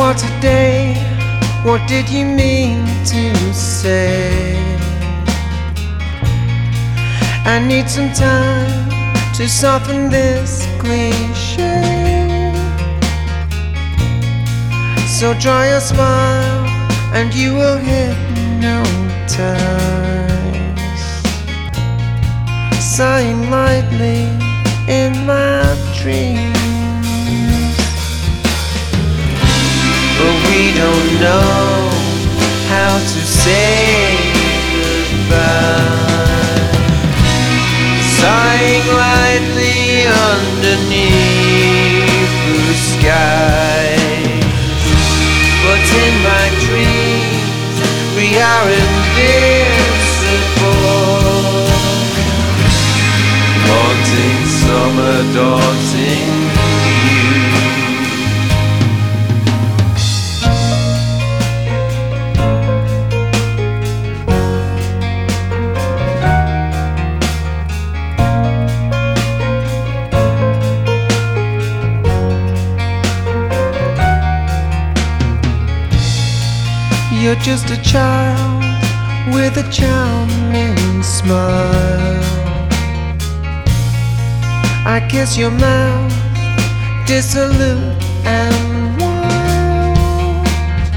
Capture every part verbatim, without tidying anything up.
What a day, what did you mean to say? I need some time to soften this cliche. So try a smile and you will hypnotize. Sighing lightly in my dreams. But we don't know how to say goodbye. Sighing lightly underneath blue skies. But in my dreams we are invincible. Haunting summer, daunting you. You're just a child with a charming smile. I kiss your mouth, dissolute and wild.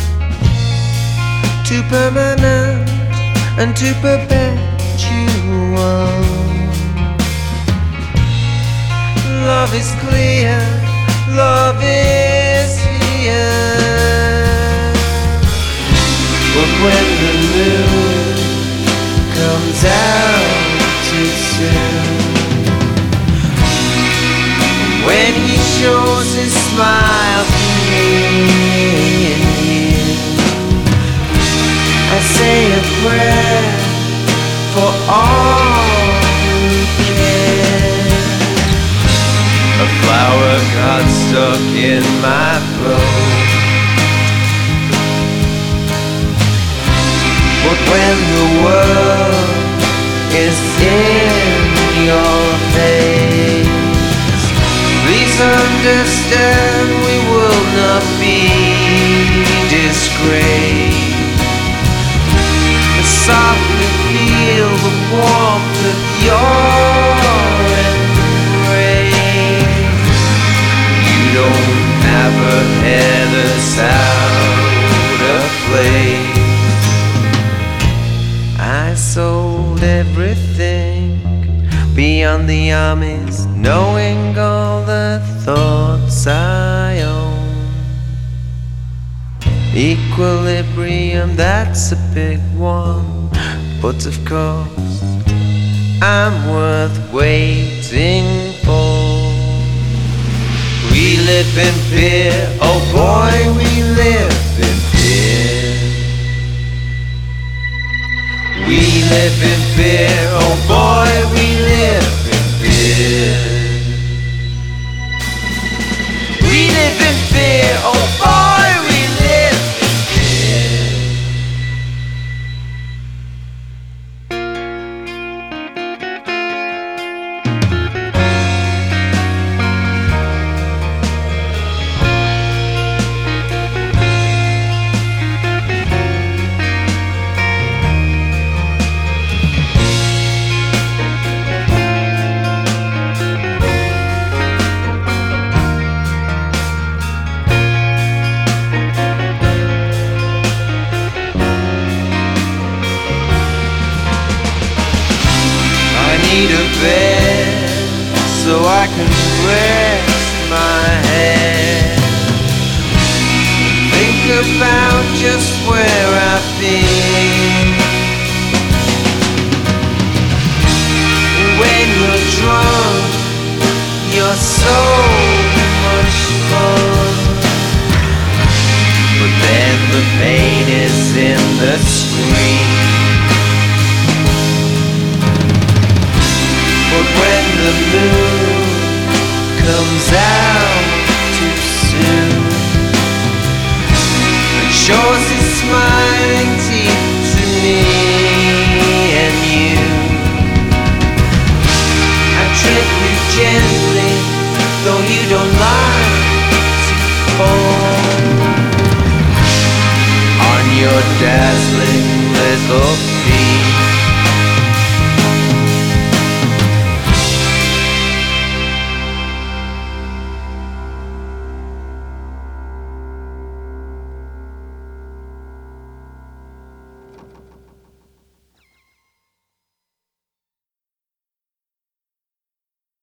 Too permanent and too perpetual. Love is clear, love is here. But when the moon comes out too soon, when he shows his smile to me and you, I say a prayer for all who care. A flower got stuck in my throat. But when the world is in your face, please understand we will not be disgraced. Softly feel the warmth of your embrace. You don't ever hear the sound of place. I sold everything beyond the armies, knowing all the thoughts I own. Equilibrium, that's a big one, but of course I'm worth waiting for. We live in fear, oh boy, we live in fear. We live in fear, oh boy, we live in fear. We live in fear, oh boy, we live in fear. Need a bed so I can rest my head. Think about just where I've been. When you're drunk, you're so much fun. But then the pain is in the scream. But when the moon comes out too soon and shows his smiling teeth to me and you, I trip you gently, though you don't like to fall. dazzling little feet.